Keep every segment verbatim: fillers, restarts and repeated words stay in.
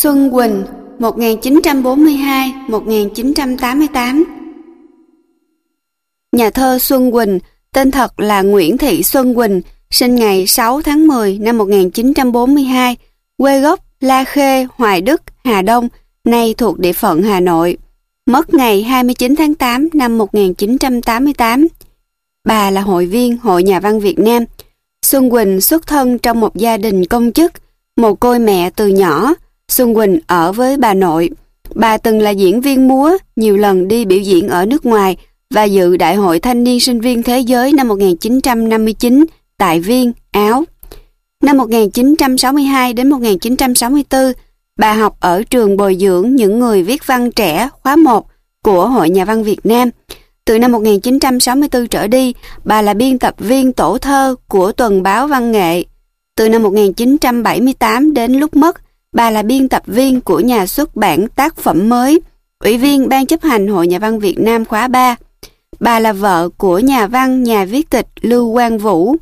Xuân Quỳnh một nghìn chín trăm bốn mươi hai đến một nghìn chín trăm tám mươi tám. Nhà thơ Xuân Quỳnh, tên thật là Nguyễn Thị Xuân Quỳnh, sinh ngày sáu tháng mười năm một nghìn chín trăm bốn mươi hai, quê gốc La Khê, Hoài Đức, Hà Đông, nay thuộc địa phận Hà Nội. Mất ngày hai mươi chín tháng tám năm một nghìn chín trăm tám mươi tám. Bà là hội viên Hội Nhà văn Việt Nam. Xuân Quỳnh xuất thân trong một gia đình công chức, mồ côi mẹ từ nhỏ. Xuân Quỳnh ở với bà nội. Bà từng là diễn viên múa, nhiều lần đi biểu diễn ở nước ngoài và dự Đại hội Thanh niên Sinh viên Thế giới năm một nghìn chín trăm năm mươi chín tại Viên, Áo. Năm một nghìn chín trăm sáu mươi hai đến một nghìn chín trăm sáu mươi tư, bà học ở trường bồi dưỡng những người viết văn trẻ khóa một của Hội Nhà văn Việt Nam. Từ năm một nghìn chín trăm sáu mươi tư trở đi, bà là biên tập viên tổ thơ của Tuần báo Văn nghệ. Từ năm một nghìn chín trăm bảy mươi tám đến lúc mất, bà là biên tập viên của nhà xuất bản Tác phẩm mới, ủy viên Ban chấp hành Hội Nhà văn Việt Nam khóa ba. Bà là vợ của nhà văn, nhà viết kịch Lưu Quang Vũ.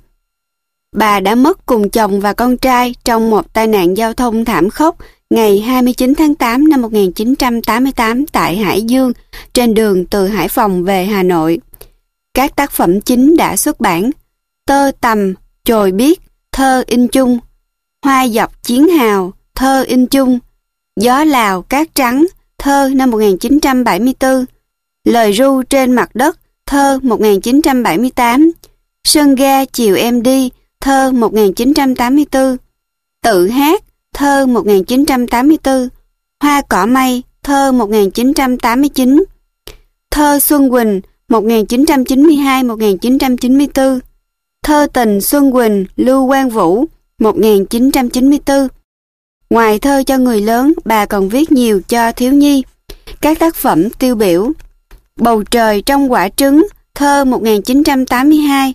Bà đã mất cùng chồng và con trai trong một tai nạn giao thông thảm khốc ngày hai mươi chín tháng tám năm một nghìn chín trăm tám mươi tám tại Hải Dương, trên đường từ Hải Phòng về Hà Nội. Các tác phẩm chính đã xuất bản: Tơ tằm, Chồi biết, thơ in chung; Hoa dọc chiến hào, thơ in chung; Gió Lào cát trắng, thơ năm một nghìn chín trăm bảy mươi tư; Lời ru trên mặt đất, thơ một nghìn chín trăm bảy mươi tám; Sân ga chiều em đi, thơ một nghìn chín trăm tám mươi tư; Tự hát, thơ một nghìn chín trăm tám mươi tư; Hoa cỏ mây, thơ một nghìn chín trăm tám mươi chín; Thơ Xuân Quỳnh một nghìn chín trăm chín mươi hai đến một nghìn chín trăm chín mươi tư; Thơ tình Xuân Quỳnh, Lưu Quang Vũ một nghìn chín trăm chín mươi tư. Ngoài thơ cho người lớn, bà còn viết nhiều cho thiếu nhi. Các tác phẩm tiêu biểu: Bầu trời trong quả trứng, thơ một nghìn chín trăm tám mươi hai;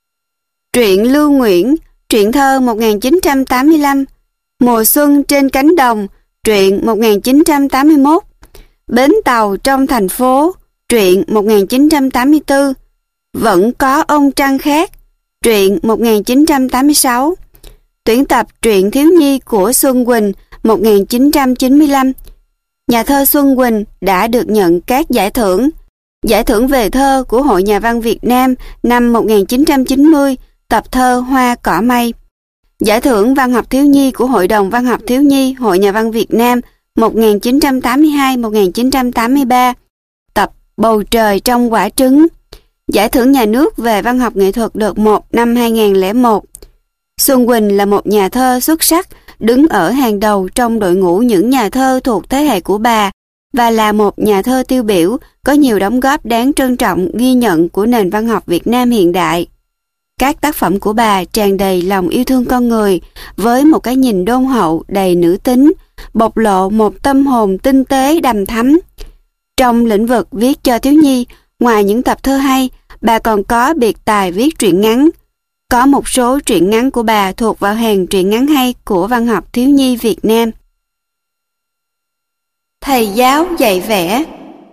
Truyện Lưu Nguyễn, truyện thơ một nghìn chín trăm tám mươi lăm; Mùa xuân trên cánh đồng, truyện một nghìn chín trăm tám mươi mốt; Bến tàu trong thành phố, truyện một nghìn chín trăm tám mươi tư; Vẫn có ông trăng khác, truyện một nghìn chín trăm tám mươi sáu; Tuyển tập truyện thiếu nhi của Xuân Quỳnh một nghìn chín trăm chín mươi lăm. Nhà thơ Xuân Quỳnh đã được nhận các giải thưởng: Giải thưởng về thơ của Hội Nhà văn Việt Nam năm một nghìn chín trăm chín mươi, tập thơ Hoa cỏ mây; Giải thưởng văn học thiếu nhi của Hội đồng Văn học thiếu nhi Hội Nhà văn Việt Nam một nghìn chín trăm tám mươi hai đến một nghìn chín trăm tám mươi ba, tập Bầu trời trong quả trứng; Giải thưởng nhà nước về văn học nghệ thuật đợt một năm hai nghìn lẻ một. Xuân Quỳnh là một nhà thơ xuất sắc, đứng ở hàng đầu trong đội ngũ những nhà thơ thuộc thế hệ của bà, và là một nhà thơ tiêu biểu, có nhiều đóng góp đáng trân trọng ghi nhận của nền văn học Việt Nam hiện đại. Các tác phẩm của bà tràn đầy lòng yêu thương con người, với một cái nhìn đôn hậu đầy nữ tính, bộc lộ một tâm hồn tinh tế đằm thắm. Trong lĩnh vực viết cho thiếu nhi, ngoài những tập thơ hay, bà còn có biệt tài viết truyện ngắn. Có một số truyện ngắn của bà thuộc vào hàng truyện ngắn hay của văn học thiếu nhi Việt Nam. Thầy giáo dạy vẽ.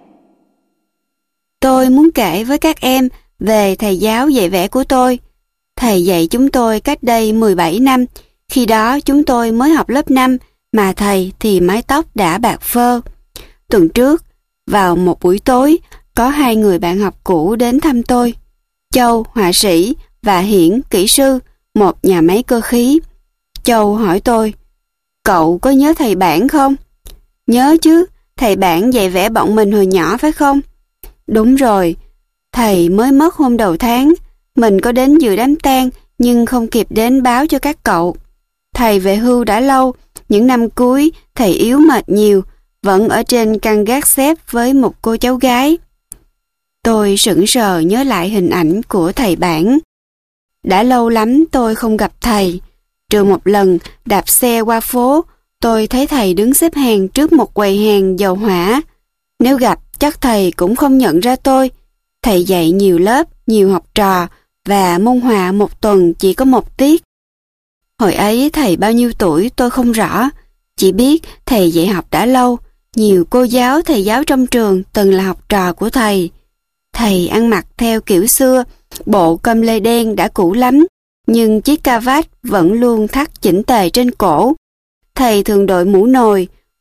Tôi muốn kể với các em về thầy giáo dạy vẽ của tôi. Thầy dạy chúng tôi cách đây mười bảy năm, khi đó chúng tôi mới học lớp năm, mà thầy thì mái tóc đã bạc phơ. Tuần trước, vào một buổi tối, có hai người bạn học cũ đến thăm tôi: Châu, họa sĩ, và Hiển, kỹ sư, một nhà máy cơ khí. Châu hỏi tôi: Cậu có nhớ thầy Bản không? Nhớ chứ, thầy Bản dạy vẽ bọn mình hồi nhỏ phải không? Đúng rồi, thầy mới mất hôm đầu tháng. Mình có đến dự đám tang nhưng không kịp đến báo cho các cậu. Thầy về hưu đã lâu, những năm cuối thầy yếu mệt nhiều, vẫn ở trên căn gác xếp với một cô cháu gái. Tôi sững sờ nhớ lại hình ảnh của thầy Bản. Đã lâu lắm tôi không gặp thầy. Trừ một lần đạp xe qua phố, tôi thấy thầy đứng xếp hàng trước một quầy hàng dầu hỏa. Nếu gặp chắc thầy cũng không nhận ra tôi. Thầy dạy nhiều lớp, nhiều học trò, và môn họa một tuần chỉ có một tiết. Hồi ấy thầy bao nhiêu tuổi tôi không rõ, chỉ biết thầy dạy học đã lâu. Nhiều cô giáo, thầy giáo trong trường từng là học trò của thầy. Thầy ăn mặc theo kiểu xưa, bộ com lê đen đã cũ lắm, nhưng chiếc cà vạt vẫn luôn thắt chỉnh tề trên cổ. Thầy thường đội mũ nồi,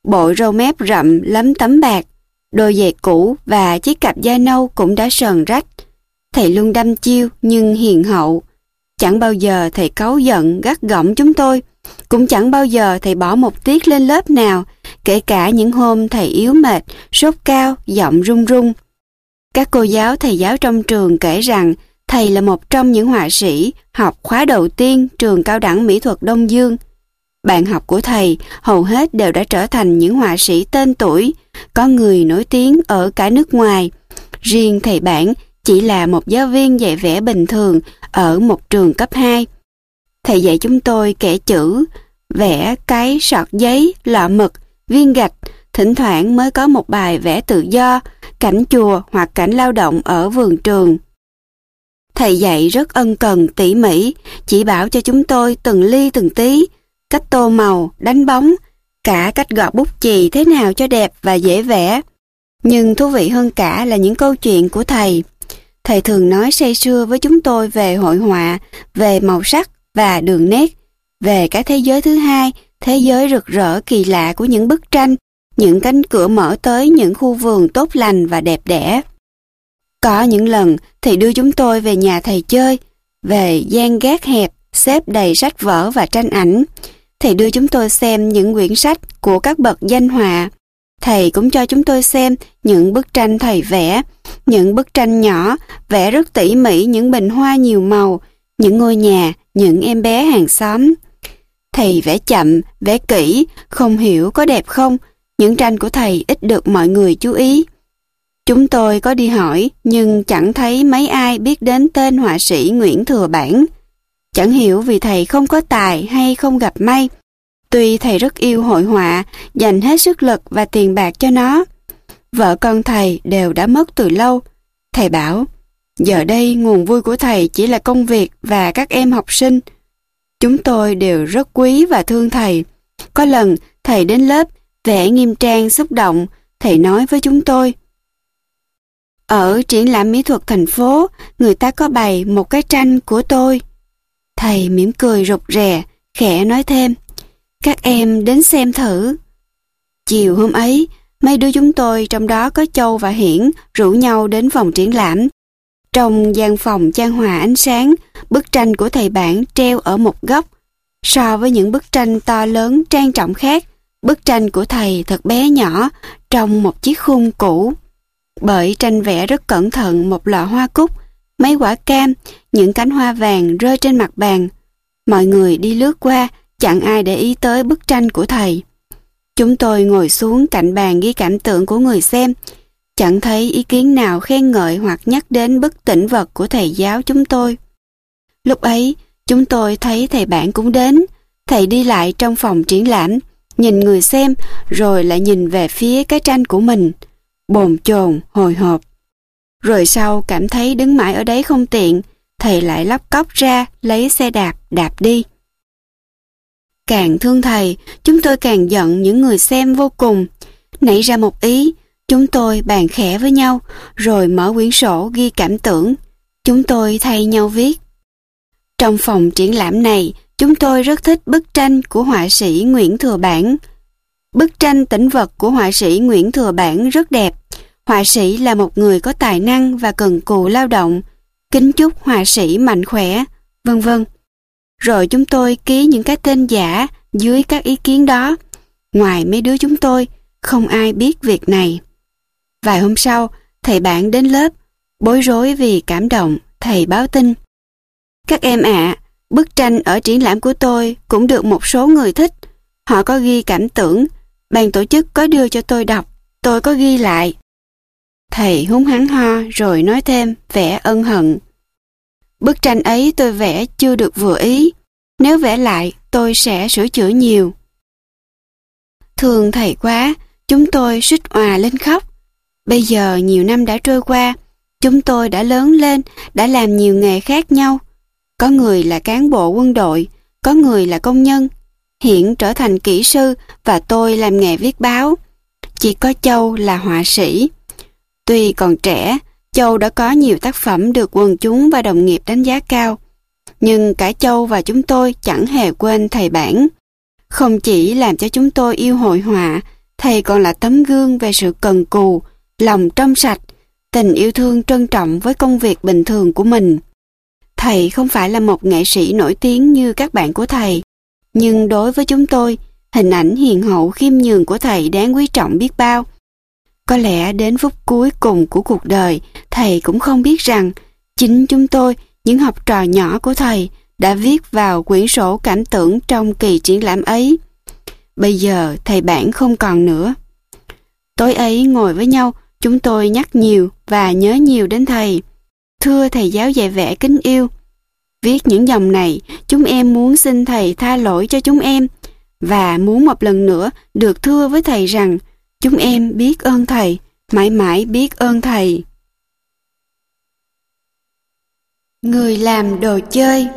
bộ râu mép rậm lấm tấm bạc, đôi giày cũ và chiếc cặp da nâu cũng đã sờn rách. Thầy luôn đăm chiêu nhưng hiền hậu. Chẳng bao giờ thầy cáu giận gắt gỏng chúng tôi, cũng chẳng bao giờ thầy bỏ một tiết lên lớp nào, kể cả những hôm thầy yếu mệt, sốt cao, giọng run run. Các cô giáo thầy giáo trong trường kể rằng thầy là một trong những họa sĩ học khóa đầu tiên trường cao đẳng mỹ thuật Đông Dương. Bạn học của thầy hầu hết đều đã trở thành những họa sĩ tên tuổi, có người nổi tiếng ở cả nước ngoài. Riêng thầy Bản chỉ là một giáo viên dạy vẽ bình thường ở một trường cấp hai. Thầy dạy chúng tôi kẻ chữ, vẽ cái sọt giấy, lọ mực, viên gạch, thỉnh thoảng mới có một bài vẽ tự do, cảnh chùa hoặc cảnh lao động ở vườn trường. Thầy dạy rất ân cần, tỉ mỉ, chỉ bảo cho chúng tôi từng ly từng tí, cách tô màu, đánh bóng, cả cách gọt bút chì thế nào cho đẹp và dễ vẽ. Nhưng thú vị hơn cả là những câu chuyện của thầy. Thầy thường nói say sưa với chúng tôi về hội họa, về màu sắc và đường nét, về cái thế giới thứ hai, thế giới rực rỡ kỳ lạ của những bức tranh, những cánh cửa mở tới những khu vườn tốt lành và đẹp đẽ. Có những lần thầy đưa chúng tôi về nhà thầy chơi, về gian gác hẹp, xếp đầy sách vở và tranh ảnh. Thầy đưa chúng tôi xem những quyển sách của các bậc danh họa. Thầy cũng cho chúng tôi xem những bức tranh thầy vẽ, những bức tranh nhỏ, vẽ rất tỉ mỉ những bình hoa nhiều màu, những ngôi nhà, những em bé hàng xóm. Thầy vẽ chậm, vẽ kỹ, không hiểu có đẹp không, những tranh của thầy ít được mọi người chú ý. Chúng tôi có đi hỏi, nhưng chẳng thấy mấy ai biết đến tên họa sĩ Nguyễn Thừa Bản. Chẳng hiểu vì thầy không có tài hay không gặp may. Tuy thầy rất yêu hội họa, dành hết sức lực và tiền bạc cho nó. Vợ con thầy đều đã mất từ lâu. Thầy bảo, giờ đây nguồn vui của thầy chỉ là công việc và các em học sinh. Chúng tôi đều rất quý và thương thầy. Có lần thầy đến lớp, vẻ nghiêm trang xúc động, thầy nói với chúng tôi, ở triển lãm mỹ thuật thành phố, người ta có bày một cái tranh của tôi. Thầy mỉm cười rụt rè, khẽ nói thêm, các em đến xem thử. Chiều hôm ấy, mấy đứa chúng tôi, trong đó có Châu và Hiển, rủ nhau đến phòng triển lãm. Trong gian phòng chan hòa ánh sáng, bức tranh của thầy Bản treo ở một góc. So với những bức tranh to lớn trang trọng khác, bức tranh của thầy thật bé nhỏ trong một chiếc khung cũ. Bởi tranh vẽ rất cẩn thận một lọ hoa cúc, mấy quả cam, những cánh hoa vàng rơi trên mặt bàn. Mọi người đi lướt qua, chẳng ai để ý tới bức tranh của thầy. Chúng tôi ngồi xuống cạnh bàn ghi cảm tưởng của người xem, chẳng thấy ý kiến nào khen ngợi hoặc nhắc đến bức tĩnh vật của thầy giáo chúng tôi. Lúc ấy, chúng tôi thấy thầy Bản cũng đến. Thầy đi lại trong phòng triển lãm, nhìn người xem, rồi lại nhìn về phía cái tranh của mình, bồn chồn, hồi hộp. Rồi sau cảm thấy đứng mãi ở đấy không tiện, thầy lại lóc cóc ra, lấy xe đạp, đạp đi. Càng thương thầy, chúng tôi càng giận những người xem vô cùng. Nảy ra một ý, chúng tôi bàn khẽ với nhau, rồi mở quyển sổ ghi cảm tưởng. Chúng tôi thay nhau viết. Trong phòng triển lãm này, chúng tôi rất thích bức tranh của họa sĩ Nguyễn Thừa Bản. Bức tranh tĩnh vật của họa sĩ Nguyễn Thừa Bản rất đẹp. Họa sĩ là một người có tài năng và cần cù lao động. Kính chúc họa sĩ mạnh khỏe, vân vân. Rồi chúng tôi ký những cái tên giả dưới các ý kiến đó. Ngoài mấy đứa chúng tôi, không ai biết việc này. Vài hôm sau, thầy Bản đến lớp, bối rối vì cảm động, thầy báo tin. Các em ạ, à, bức tranh ở triển lãm của tôi cũng được một số người thích. Họ có ghi cảm tưởng, ban tổ chức có đưa cho tôi đọc, tôi có ghi lại. Thầy húng hắng ho rồi nói thêm vẻ ân hận. Bức tranh ấy tôi vẽ chưa được vừa ý. Nếu vẽ lại, tôi sẽ sửa chữa nhiều. Thương thầy quá, chúng tôi suýt òa lên khóc. Bây giờ nhiều năm đã trôi qua, chúng tôi đã lớn lên, đã làm nhiều nghề khác nhau. Có người là cán bộ quân đội, có người là công nhân. Hiện trở thành kỹ sư và tôi làm nghề viết báo. Chỉ có Châu là họa sĩ. Tuy còn trẻ, Châu đã có nhiều tác phẩm được quần chúng và đồng nghiệp đánh giá cao. Nhưng cả Châu và chúng tôi chẳng hề quên thầy Bản. Không chỉ làm cho chúng tôi yêu hội họa, thầy còn là tấm gương về sự cần cù, lòng trong sạch, tình yêu thương trân trọng với công việc bình thường của mình. Thầy không phải là một nghệ sĩ nổi tiếng như các bạn của thầy, nhưng đối với chúng tôi, hình ảnh hiền hậu khiêm nhường của thầy đáng quý trọng biết bao. Có lẽ đến phút cuối cùng của cuộc đời, thầy cũng không biết rằng chính chúng tôi, những học trò nhỏ của thầy, đã viết vào quyển sổ cảm tưởng trong kỳ triển lãm ấy. Bây giờ thầy Bản không còn nữa. Tối ấy ngồi với nhau, chúng tôi nhắc nhiều và nhớ nhiều đến thầy. Thưa thầy giáo dạy vẽ kính yêu, viết những dòng này, chúng em muốn xin thầy tha lỗi cho chúng em, và muốn một lần nữa được thưa với thầy rằng chúng em biết ơn thầy, mãi mãi biết ơn thầy. Người làm đồ chơi.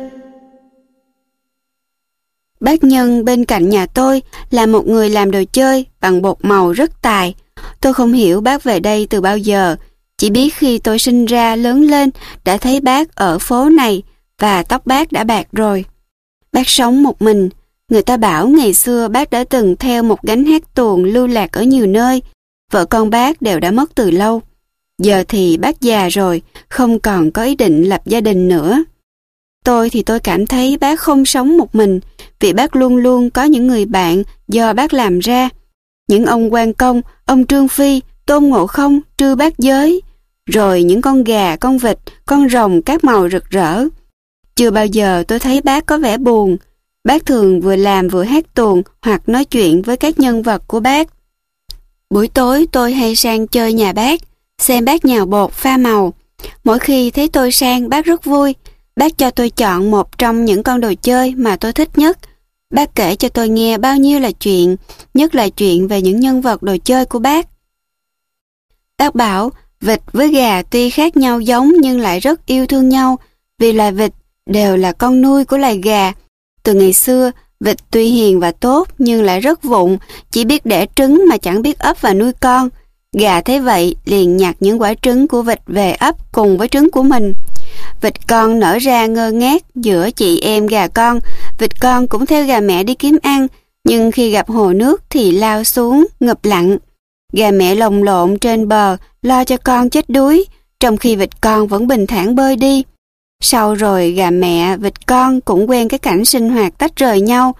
Bác Nhân bên cạnh nhà tôi là một người làm đồ chơi bằng bột màu rất tài. Tôi không hiểu bác về đây từ bao giờ, chỉ biết khi tôi sinh ra lớn lên đã thấy bác ở phố này và tóc bác đã bạc rồi. Bác sống một mình. Người ta bảo ngày xưa bác đã từng theo một gánh hát tuồng lưu lạc ở nhiều nơi. Vợ con bác đều đã mất từ lâu. Giờ thì bác già rồi, không còn có ý định lập gia đình nữa. Tôi thì tôi cảm thấy bác không sống một mình, vì bác luôn luôn có những người bạn do bác làm ra. Những ông quan công, ông Trương Phi, Tôn Ngộ Không, Trư Bát Giới, rồi những con gà, con vịt, con rồng các màu rực rỡ. Chưa bao giờ tôi thấy bác có vẻ buồn. Bác thường vừa làm vừa hát tuồng hoặc nói chuyện với các nhân vật của bác. Buổi tối tôi hay sang chơi nhà bác, xem bác nhào bột pha màu. Mỗi khi thấy tôi sang, bác rất vui. Bác cho tôi chọn một trong những con đồ chơi mà tôi thích nhất. Bác kể cho tôi nghe bao nhiêu là chuyện, nhất là chuyện về những nhân vật đồ chơi của bác. Bác bảo vịt với gà tuy khác nhau giống nhưng lại rất yêu thương nhau, vì loài vịt đều là con nuôi của loài gà. Từ ngày xưa, vịt tuy hiền và tốt nhưng lại rất vụng, chỉ biết đẻ trứng mà chẳng biết ấp và nuôi con. Gà thấy vậy liền nhặt những quả trứng của vịt về ấp cùng với trứng của mình. Vịt con nở ra ngơ ngác giữa chị em gà con. Vịt con cũng theo gà mẹ đi kiếm ăn, nhưng khi gặp hồ nước thì lao xuống ngập lặng. Gà mẹ lồng lộn trên bờ lo cho con chết đuối, trong khi vịt con vẫn bình thản bơi đi. Sau rồi gà mẹ, vịt con cũng quen cái cảnh sinh hoạt tách rời nhau.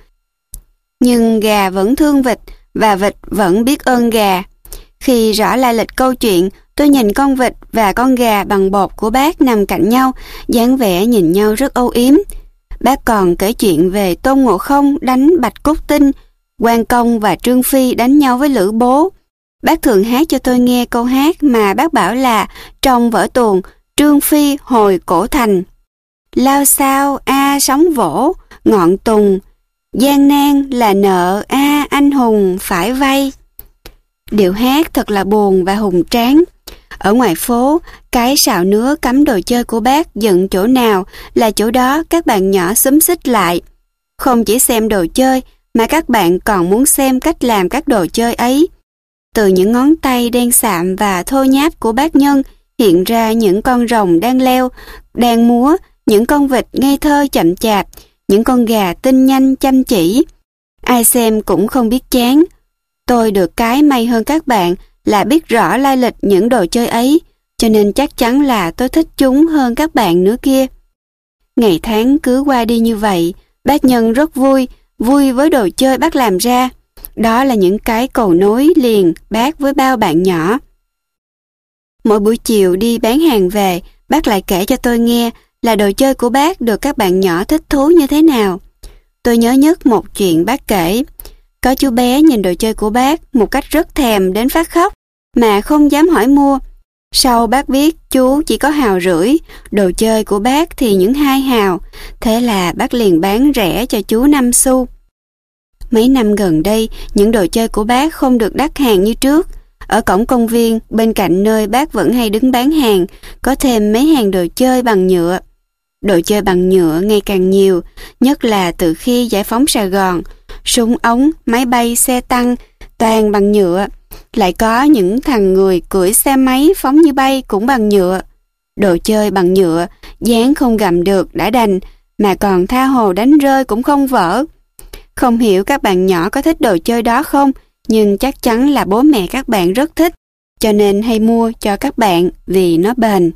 Nhưng gà vẫn thương vịt và vịt vẫn biết ơn gà. Khi rõ lai lịch câu chuyện, tôi nhìn con vịt và con gà bằng bột của bác nằm cạnh nhau, dáng vẻ nhìn nhau rất âu yếm. Bác còn kể chuyện về Tôn Ngộ Không đánh Bạch Cốt Tinh, Quan Công và Trương Phi đánh nhau với Lữ Bố. Bác thường hát cho tôi nghe câu hát mà bác bảo là trong vở tuồng Trương Phi hồi cổ thành. Lao sao a sóng vỗ, ngọn tùng, gian nan là nợ a anh hùng phải vay. Điệu hát thật là buồn và hùng tráng. Ở ngoài phố, cái sào nứa cắm đồ chơi của bác dựng chỗ nào là chỗ đó các bạn nhỏ xúm xít lại. Không chỉ xem đồ chơi mà các bạn còn muốn xem cách làm các đồ chơi ấy. Từ những ngón tay đen sạm và thô nháp của bác Nhân hiện ra những con rồng đang leo, đang múa, những con vịt ngây thơ chậm chạp, những con gà tinh nhanh chăm chỉ. Ai xem cũng không biết chán. Tôi được cái may hơn các bạn là biết rõ lai lịch những đồ chơi ấy, cho nên chắc chắn là tôi thích chúng hơn các bạn nữa kia. Ngày tháng cứ qua đi như vậy, bác Nhân rất vui, vui với đồ chơi bác làm ra. Đó là những cái cầu nối liền bác với bao bạn nhỏ. Mỗi buổi chiều đi bán hàng về, bác lại kể cho tôi nghe là đồ chơi của bác được các bạn nhỏ thích thú như thế nào. Tôi nhớ nhất một chuyện bác kể. Có chú bé nhìn đồ chơi của bác một cách rất thèm đến phát khóc, mà không dám hỏi mua. Sau bác biết chú chỉ có hào rưỡi, đồ chơi của bác thì những hai hào, thế là bác liền bán rẻ cho chú năm xu. Mấy năm gần đây, những đồ chơi của bác không được đắt hàng như trước. Ở cổng công viên, bên cạnh nơi bác vẫn hay đứng bán hàng, có thêm mấy hàng đồ chơi bằng nhựa. Đồ chơi bằng nhựa ngày càng nhiều, nhất là từ khi giải phóng Sài Gòn. Súng ống, máy bay, xe tăng, toàn bằng nhựa. Lại có những thằng người cưỡi xe máy phóng như bay cũng bằng nhựa. Đồ chơi bằng nhựa, dán không gặm được đã đành, mà còn tha hồ đánh rơi cũng không vỡ. Không hiểu các bạn nhỏ có thích đồ chơi đó không, nhưng chắc chắn là bố mẹ các bạn rất thích, cho nên hay mua cho các bạn vì nó bền.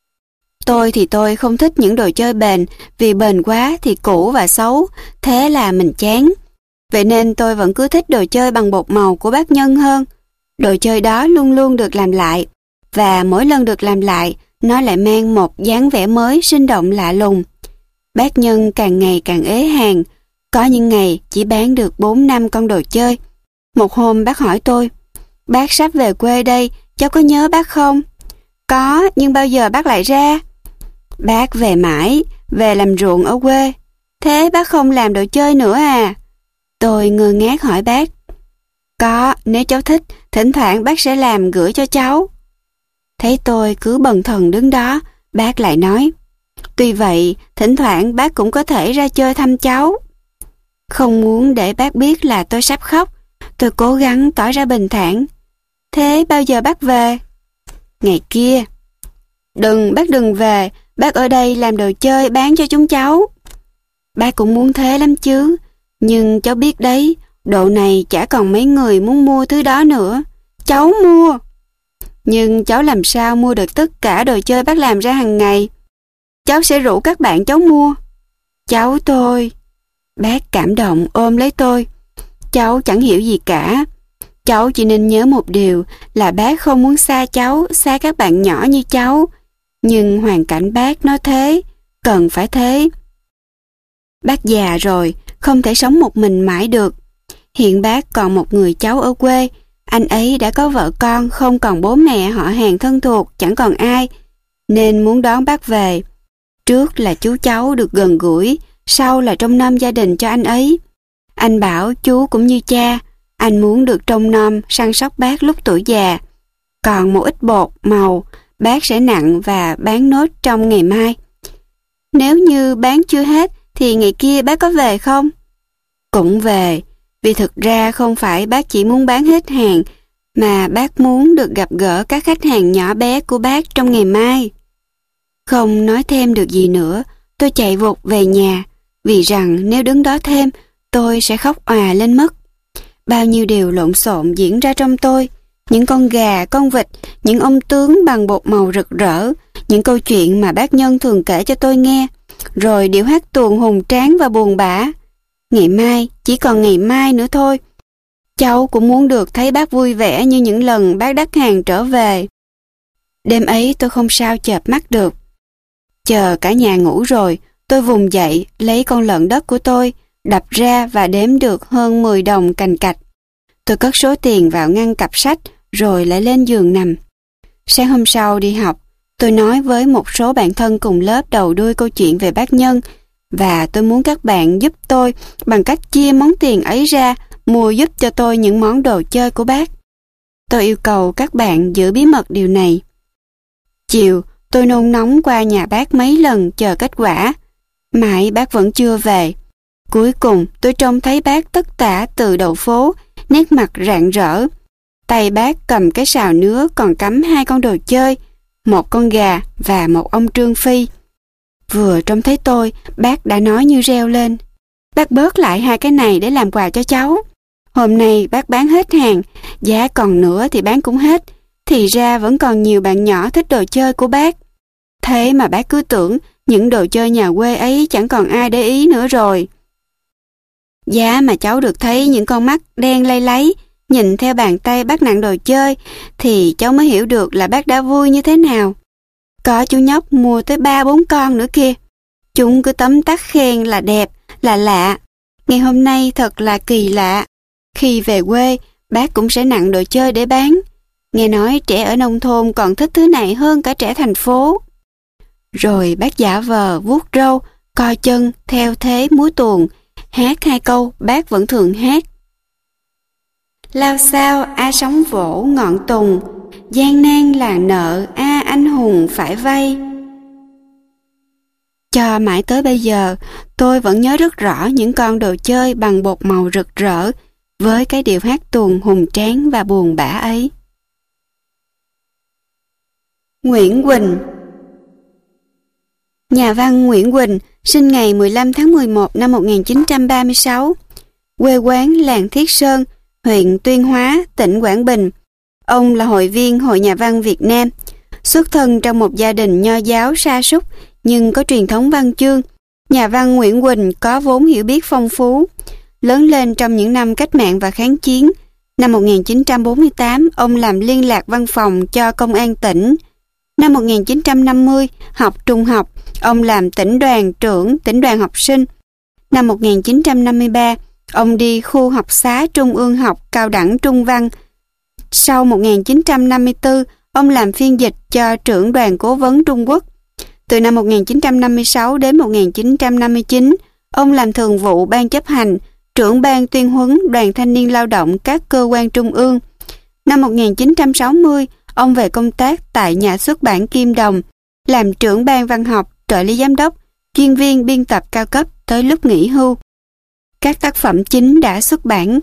Tôi thì tôi không thích những đồ chơi bền, vì bền quá thì cũ và xấu, thế là mình chán. Vậy nên tôi vẫn cứ thích đồ chơi bằng bột màu của bác Nhân hơn. Đồ chơi đó luôn luôn được làm lại, và mỗi lần được làm lại, nó lại mang một dáng vẻ mới sinh động lạ lùng. Bác Nhân càng ngày càng ế hàng, có những ngày chỉ bán được bốn năm con đồ chơi. Một hôm bác hỏi tôi, bác sắp về quê đây, cháu có nhớ bác không? Có, nhưng bao giờ bác lại ra? Bác về mãi, về làm ruộng ở quê. Thế bác không làm đồ chơi nữa à? Tôi ngơ ngác hỏi bác. Có, nếu cháu thích, thỉnh thoảng bác sẽ làm gửi cho cháu. Thấy tôi cứ bần thần đứng đó, bác lại nói, tuy vậy, thỉnh thoảng bác cũng có thể ra chơi thăm cháu. Không muốn để bác biết là tôi sắp khóc, tôi cố gắng tỏ ra bình thản. Thế bao giờ bác về? Ngày kia. Đừng, bác đừng về, bác ở đây làm đồ chơi bán cho chúng cháu. Bác cũng muốn thế lắm chứ, nhưng cháu biết đấy, độ này chả còn mấy người muốn mua thứ đó nữa. Cháu mua. Nhưng cháu làm sao mua được tất cả đồ chơi bác làm ra hàng ngày? Cháu sẽ rủ các bạn cháu mua. Cháu tôi. Bác cảm động ôm lấy tôi. Cháu chẳng hiểu gì cả. Cháu chỉ nên nhớ một điều là bác không muốn xa cháu, xa các bạn nhỏ như cháu. Nhưng hoàn cảnh bác nó thế, cần phải thế. Bác già rồi, không thể sống một mình mãi được. Hiện bác còn một người cháu ở quê. Anh ấy đã có vợ con, không còn bố mẹ họ hàng thân thuộc, chẳng còn ai, nên muốn đón bác về. Trước là chú cháu được gần gũi, sau là trông nom gia đình cho anh ấy. Anh bảo chú cũng như cha, anh muốn được trông nom, săn sóc bác lúc tuổi già. Còn một ít bột, màu, bác sẽ nặn và bán nốt trong ngày mai. Nếu như bán chưa hết, thì ngày kia bác có về không? Cũng về, vì thực ra không phải bác chỉ muốn bán hết hàng, mà bác muốn được gặp gỡ các khách hàng nhỏ bé của bác trong ngày mai. Không nói thêm được gì nữa, tôi chạy vụt về nhà, vì rằng nếu đứng đó thêm, tôi sẽ khóc òa lên mất. Bao nhiêu điều lộn xộn diễn ra trong tôi, những con gà, con vịt, những ông tướng bằng bột màu rực rỡ, những câu chuyện mà bác Nhân thường kể cho tôi nghe, rồi điệu hát tuồng hùng tráng và buồn bã. Ngày mai, chỉ còn ngày mai nữa thôi. Cháu cũng muốn được thấy bác vui vẻ như những lần bác đắt hàng trở về. Đêm ấy tôi không sao chợp mắt được. Chờ cả nhà ngủ rồi, tôi vùng dậy, lấy con lợn đất của tôi, đập ra và đếm được hơn mười đồng cành cạch. Tôi cất số tiền vào ngăn cặp sách, rồi lại lên giường nằm. Sáng hôm sau đi học, tôi nói với một số bạn thân cùng lớp đầu đuôi câu chuyện về bác Nhân, và tôi muốn các bạn giúp tôi bằng cách chia món tiền ấy ra, mua giúp cho tôi những món đồ chơi của bác. Tôi yêu cầu các bạn giữ bí mật điều này. Chiều, tôi nôn nóng qua nhà bác mấy lần chờ kết quả. Mãi bác vẫn chưa về. Cuối cùng, tôi trông thấy bác tất tả từ đầu phố, nét mặt rạng rỡ. Tay bác cầm cái sào nứa còn cắm hai con đồ chơi, một con gà và một ông Trương Phi. Vừa trông thấy tôi, bác đã nói như reo lên. Bác bớt lại hai cái này để làm quà cho cháu. Hôm nay bác bán hết hàng, giá còn nữa thì bán cũng hết. Thì ra vẫn còn nhiều bạn nhỏ thích đồ chơi của bác. Thế mà bác cứ tưởng những đồ chơi nhà quê ấy chẳng còn ai để ý nữa rồi. Giá mà cháu được thấy những con mắt đen lay láy, nhìn theo bàn tay bác nặng đồ chơi, thì cháu mới hiểu được là bác đã vui như thế nào. Có chú nhóc mua tới ba bốn con nữa kia. Chúng cứ tấm tắc khen là đẹp, là lạ. Ngày hôm nay thật là kỳ lạ. Khi về quê, bác cũng sẽ nặng đồ chơi để bán. Nghe nói trẻ ở nông thôn còn thích thứ này hơn cả trẻ thành phố. Rồi bác giả vờ vuốt râu, co chân theo thế múa tuồng, hát hai câu bác vẫn thường hát. Lao sao a sóng vỗ ngọn tùng, gian nan là nợ a anh hùng phải vay. Cho mãi tới bây giờ, tôi vẫn nhớ rất rõ những con đồ chơi bằng bột màu rực rỡ với cái điệu hát tuồng hùng tráng và buồn bã ấy. Nguyễn Quỳnh. Nhà văn Nguyễn Quỳnh sinh ngày mười lăm tháng mười một năm một nghìn chín trăm ba mươi sáu, quê quán làng Thiết Sơn, huyện Tuyên Hóa, tỉnh Quảng Bình. Ông là hội viên Hội Nhà văn Việt Nam. Xuất thân trong một gia đình nho giáo sa sút nhưng có truyền thống văn chương, nhà văn Nguyễn Quỳnh có vốn hiểu biết phong phú. Lớn lên trong những năm cách mạng và kháng chiến, năm một nghìn chín trăm bốn mươi tám, ông làm liên lạc văn phòng cho công an tỉnh. Năm một nghìn chín trăm năm mươi, học trung học, ông làm tỉnh đoàn trưởng tỉnh đoàn học sinh. Năm một nghìn chín trăm năm mươi ba, ông đi khu học xá Trung ương học cao đẳng Trung văn. Sau một nghìn chín trăm năm mươi tư, ông làm phiên dịch cho trưởng đoàn cố vấn Trung Quốc. Từ năm một nghìn chín trăm năm mươi sáu đến một nghìn chín trăm năm mươi chín, ông làm thường vụ ban chấp hành, trưởng ban tuyên huấn Đoàn Thanh niên Lao động các cơ quan trung ương. Năm một nghìn chín trăm sáu mươi, ông về công tác tại nhà xuất bản Kim Đồng, làm trưởng ban văn học, trợ lý giám đốc, chuyên viên biên tập cao cấp tới lúc nghỉ hưu. Các tác phẩm chính đã xuất bản: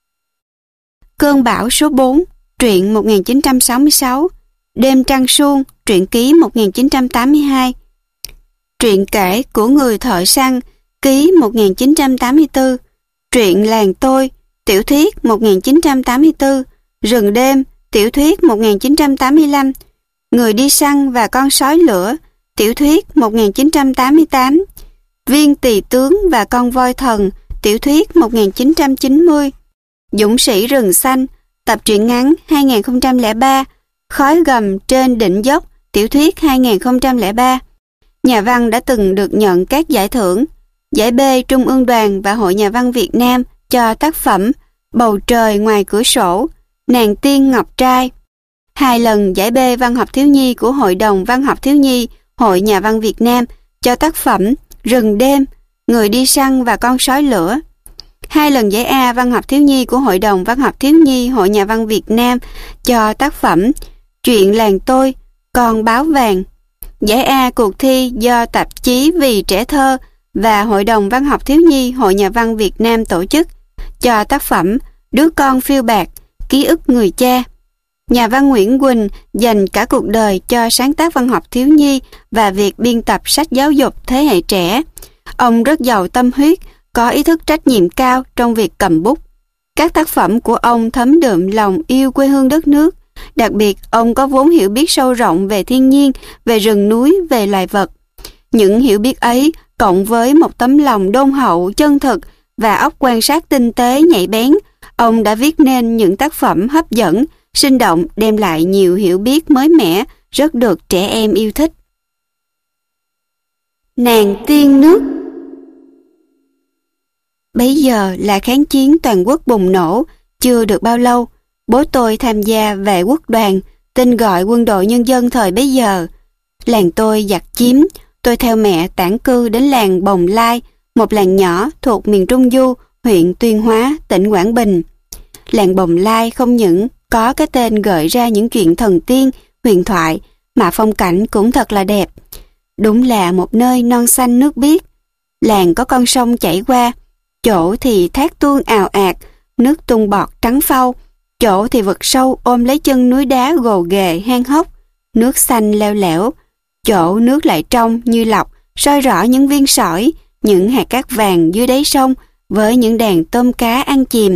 Cơn bão số bốn, truyện một nghìn chín trăm sáu mươi sáu, Đêm trăng suông, truyện ký một nghìn chín trăm tám mươi hai, Truyện kể của người thợ săn, ký một nghìn chín trăm tám mươi tư, Truyện làng tôi, tiểu thuyết một nghìn chín trăm tám mươi tư, Rừng đêm, tiểu thuyết một nghìn chín trăm tám mươi lăm, Người đi săn và con sói lửa, tiểu thuyết một nghìn chín trăm tám mươi tám, Viên tỳ tướng và con voi thần, tiểu thuyết một nghìn chín trăm chín mươi, Dũng sĩ rừng xanh, tập truyện ngắn hai nghìn không trăm lẻ ba, Khói gầm trên đỉnh dốc, tiểu thuyết hai nghìn không trăm lẻ ba. Nhà văn đã từng được nhận các giải thưởng: Giải B Trung ương Đoàn và Hội Nhà văn Việt Nam cho tác phẩm Bầu trời ngoài cửa sổ, Nàng tiên ngọc trai. Hai lần giải B Văn học thiếu nhi của Hội đồng Văn học thiếu nhi Hội Nhà văn Việt Nam cho tác phẩm Rừng đêm, Người đi săn và con sói lửa. Hai lần giải A Văn học thiếu nhi của Hội đồng Văn học thiếu nhi Hội Nhà văn Việt Nam cho tác phẩm Chuyện làng tôi, Con báo vàng. Giải A cuộc thi do tạp chí Vì trẻ thơ và Hội đồng Văn học thiếu nhi Hội Nhà văn Việt Nam tổ chức cho tác phẩm Đứa con phiêu bạt, Ký ức người cha. Nhà văn Nguyễn Quỳnh dành cả cuộc đời cho sáng tác văn học thiếu nhi và việc biên tập sách giáo dục thế hệ trẻ. Ông rất giàu tâm huyết, có ý thức trách nhiệm cao trong việc cầm bút. Các tác phẩm của ông thấm đượm lòng yêu quê hương đất nước. Đặc biệt, ông có vốn hiểu biết sâu rộng về thiên nhiên, về rừng núi, về loài vật. Những hiểu biết ấy, cộng với một tấm lòng đôn hậu, chân thực và óc quan sát tinh tế, nhạy bén, ông đã viết nên những tác phẩm hấp dẫn, sinh động, đem lại nhiều hiểu biết mới mẻ, rất được trẻ em yêu thích. Nàng tiên nước. Bấy giờ là kháng chiến toàn quốc bùng nổ, chưa được bao lâu, bố tôi tham gia vệ quốc đoàn, tên gọi Quân đội Nhân dân thời bấy giờ. Làng tôi giặc chiếm, tôi theo mẹ tản cư đến làng Bồng Lai, một làng nhỏ thuộc miền Trung Du, huyện Tuyên Hóa, tỉnh Quảng Bình. Làng Bồng Lai không những có cái tên gợi ra những chuyện thần tiên, huyền thoại, mà phong cảnh cũng thật là đẹp. Đúng là một nơi non xanh nước biếc. Làng có con sông chảy qua, chỗ thì thác tuôn ào ạt, nước tung bọt trắng phau, chỗ thì vực sâu ôm lấy chân núi đá gồ ghề hang hốc, nước xanh leo lẻo, chỗ nước lại trong như lọc, soi rõ những viên sỏi, những hạt cát vàng dưới đáy sông với những đàn tôm cá ăn chìm.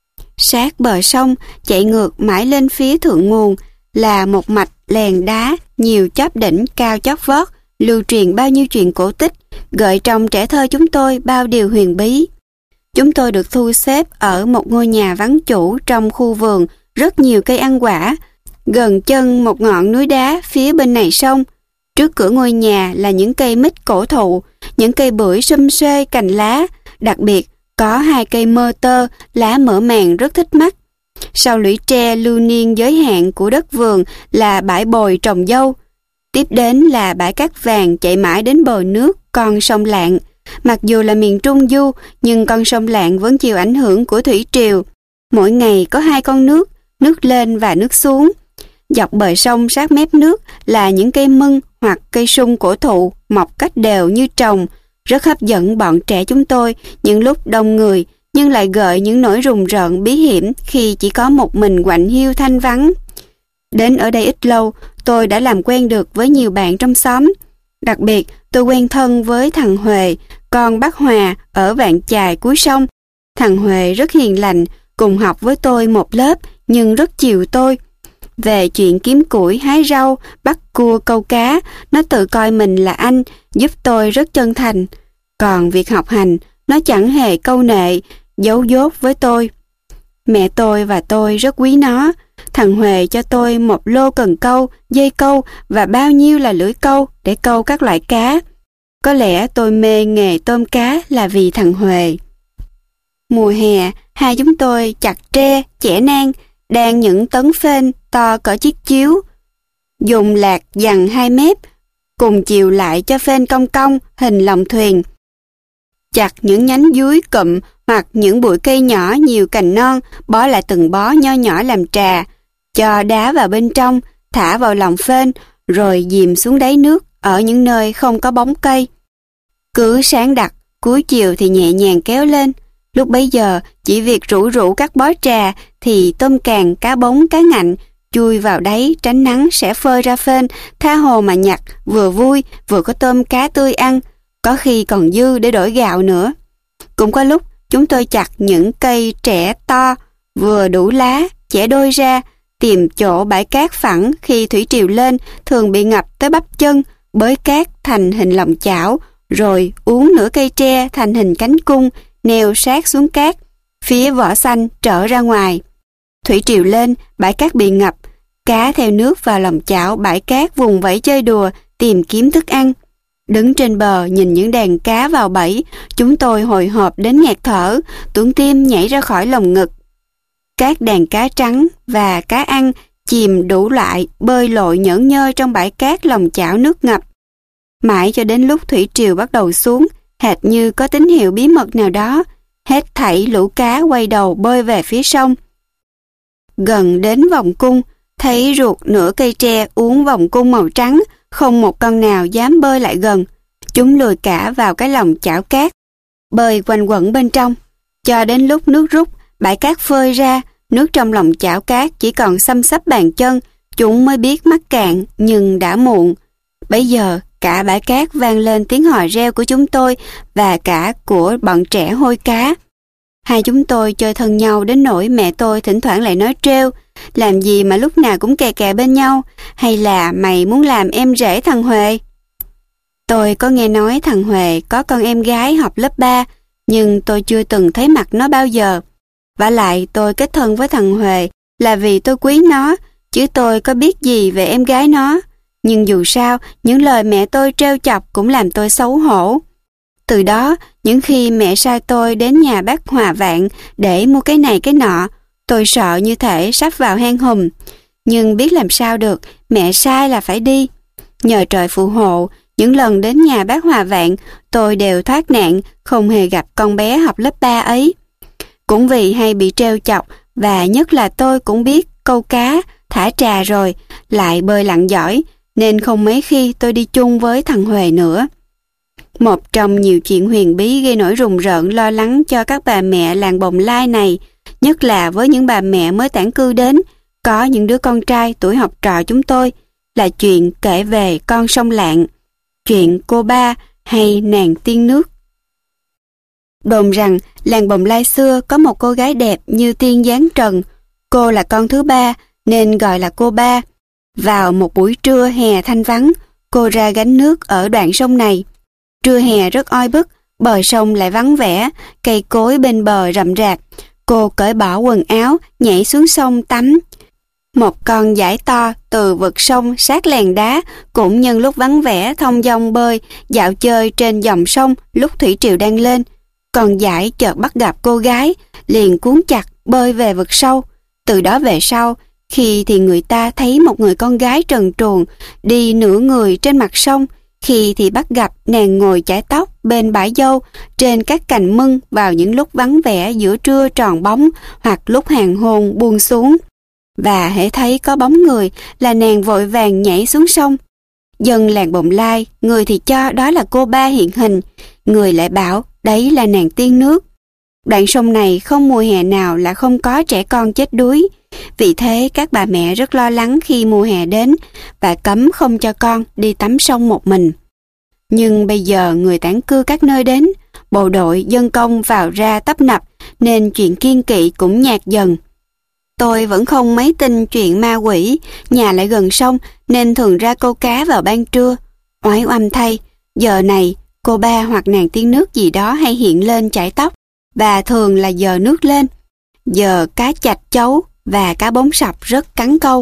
Sát bờ sông chạy ngược mãi lên phía thượng nguồn là một mạch lèn đá nhiều chóp đỉnh cao chót vót, lưu truyền bao nhiêu chuyện cổ tích, gợi trong trẻ thơ chúng tôi bao điều huyền bí. Chúng tôi được thu xếp ở một ngôi nhà vắng chủ trong khu vườn, rất nhiều cây ăn quả, gần chân một ngọn núi đá phía bên này sông. Trước cửa ngôi nhà là những cây mít cổ thụ, những cây bưởi sum xuê cành lá, đặc biệt có hai cây mơ tơ, lá mở màng rất thích mắt. Sau lũy tre lưu niên giới hạn của đất vườn là bãi bồi trồng dâu. Tiếp đến là bãi cát vàng chạy mãi đến bờ nước con sông Lạng. Mặc dù là miền Trung Du, nhưng con sông Lạng vẫn chịu ảnh hưởng của thủy triều. Mỗi ngày có hai con nước, nước lên và nước xuống. Dọc bờ sông sát mép nước là những cây mưng hoặc cây sung cổ thụ mọc cách đều như trồng, rất hấp dẫn bọn trẻ chúng tôi những lúc đông người, nhưng lại gợi những nỗi rùng rợn bí hiểm khi chỉ có một mình quạnh hiu thanh vắng. Đến ở đây ít lâu, tôi đã làm quen được với nhiều bạn trong xóm. Đặc biệt, tôi quen thân với thằng Huệ, con bác Hòa ở Vạn Chài cuối sông. Thằng Huệ rất hiền lành, cùng học với tôi một lớp nhưng rất chiều tôi. Về chuyện kiếm củi, hái rau, bắt cua, câu cá, nó tự coi mình là anh, giúp tôi rất chân thành. Còn việc học hành, nó chẳng hề câu nệ, giấu dốt với tôi. Mẹ tôi và tôi rất quý nó. Thằng Huệ cho tôi một lô cần câu, dây câu và bao nhiêu là lưỡi câu để câu các loại cá. Có lẽ tôi mê nghề tôm cá là vì thằng Huệ. Mùa hè, hai chúng tôi chặt tre, chẻ nang, đan những tấn phên to cỡ chiếc chiếu, dùng lạc dằn hai mép, cùng chiều lại cho phên cong cong hình lòng thuyền. Chặt những nhánh dúi cụm hoặc những bụi cây nhỏ nhiều cành non, bó lại từng bó nho nhỏ làm trà, cho đá vào bên trong, thả vào lòng phên, rồi dìm xuống đáy nước ở những nơi không có bóng cây. Cứ sáng đặt, cuối chiều thì nhẹ nhàng kéo lên. Lúc bấy giờ, chỉ việc rủ rủ các bó trà thì tôm càng, cá bống, cá ngạnh chui vào đáy tránh nắng sẽ phơi ra phên, tha hồ mà nhặt, vừa vui vừa có tôm cá tươi ăn, có khi còn dư để đổi gạo nữa. Cũng có lúc chúng tôi chặt những cây trẻ to, vừa đủ lá, chẻ đôi ra, tìm chỗ bãi cát phẳng khi thủy triều lên thường bị ngập tới bắp chân, bới cát thành hình lòng chảo, rồi uốn nửa cây tre thành hình cánh cung, neo sát xuống cát, phía vỏ xanh trở ra ngoài. Thủy triều lên, bãi cát bị ngập, cá theo nước vào lòng chảo bãi cát vùng vẫy chơi đùa, tìm kiếm thức ăn. Đứng trên bờ nhìn những đàn cá vào bẫy, chúng tôi hồi hộp đến nghẹt thở, tuôn tim nhảy ra khỏi lồng ngực. Các đàn cá trắng và cá ăn chìm đủ loại bơi lội nhởn nhơ trong bãi cát lòng chảo nước ngập. Mãi cho đến lúc thủy triều bắt đầu xuống, hệt như có tín hiệu bí mật nào đó, hết thảy lũ cá quay đầu bơi về phía sông. Gần đến vòng cung, thấy ruột nửa cây tre uốn vòng cung màu trắng, không một con nào dám bơi lại gần. Chúng lùi cả vào cái lòng chảo cát, bơi quanh quẩn bên trong. Cho đến lúc nước rút, bãi cát phơi ra, nước trong lòng chảo cát chỉ còn xăm xắp bàn chân, chúng mới biết mắc cạn nhưng đã muộn. Bấy giờ, cả bãi cát vang lên tiếng hò reo của chúng tôi và cả của bọn trẻ hôi cá. Hai chúng tôi chơi thân nhau đến nỗi mẹ tôi thỉnh thoảng lại nói trêu, làm gì mà lúc nào cũng kè kè bên nhau, hay là mày muốn làm em rể thằng Huệ? Tôi có nghe nói thằng Huệ có con em gái học lớp ba, nhưng tôi chưa từng thấy mặt nó bao giờ. Vả lại tôi kết thân với thằng Huệ là vì tôi quý nó, chứ tôi có biết gì về em gái nó. Nhưng dù sao, những lời mẹ tôi trêu chọc cũng làm tôi xấu hổ. Từ đó, những khi mẹ sai tôi đến nhà bác Hòa Vạn để mua cái này cái nọ, tôi sợ như thể sắp vào hang hùm. Nhưng biết làm sao được, mẹ sai là phải đi. Nhờ trời phù hộ, những lần đến nhà bác Hòa Vạn, tôi đều thoát nạn, không hề gặp con bé học lớp ba ấy. Cũng vì hay bị trêu chọc, và nhất là tôi cũng biết câu cá, thả trà rồi, lại bơi lặn giỏi, nên không mấy khi tôi đi chung với thằng Huệ nữa. Một trong nhiều chuyện huyền bí gây nỗi rùng rợn lo lắng cho các bà mẹ làng Bồng Lai này, nhất là với những bà mẹ mới tản cư đến, có những đứa con trai tuổi học trò chúng tôi, là chuyện kể về con sông Lạng, chuyện cô ba hay nàng tiên nước. Đồn rằng làng Bồng Lai xưa có một cô gái đẹp như tiên giáng trần, cô là con thứ ba nên gọi là cô ba. Vào một buổi trưa hè thanh vắng, cô ra gánh nước ở đoạn sông này. Trưa hè rất oi bức, bờ sông lại vắng vẻ, cây cối bên bờ rậm rạp. Cô cởi bỏ quần áo, nhảy xuống sông tắm. Một con dải to từ vực sông sát làn đá cũng nhân lúc vắng vẻ thông dong bơi, dạo chơi trên dòng sông lúc thủy triều đang lên. Con dải chợt bắt gặp cô gái, liền cuốn chặt bơi về vực sâu. Từ đó về sau, khi thì người ta thấy một người con gái trần truồng đi nửa người trên mặt sông, khi thì bắt gặp nàng ngồi chải tóc bên bãi dâu trên các cành mưng vào những lúc vắng vẻ giữa trưa tròn bóng hoặc lúc hoàng hôn buông xuống. Và hễ thấy có bóng người là nàng vội vàng nhảy xuống sông. Dân làng Bồng Lai, người thì cho đó là cô ba hiện hình, người lại bảo đấy là nàng tiên nước. Đoạn sông này không mùa hè nào là không có trẻ con chết đuối. Vì thế các bà mẹ rất lo lắng khi mùa hè đến và cấm không cho con đi tắm sông một mình. Nhưng bây giờ người tản cư các nơi đến, bộ đội dân công vào ra tấp nập, nên chuyện kiêng kỵ cũng nhạt dần. Tôi vẫn không mấy tin chuyện ma quỷ, nhà lại gần sông nên thường ra câu cá vào ban trưa. Oái oăm thay, giờ này cô ba hoặc nàng tiên nước gì đó hay hiện lên chải tóc, và thường là giờ nước lên. Giờ cá chạch chấu và cá bống sọc rất cắn câu.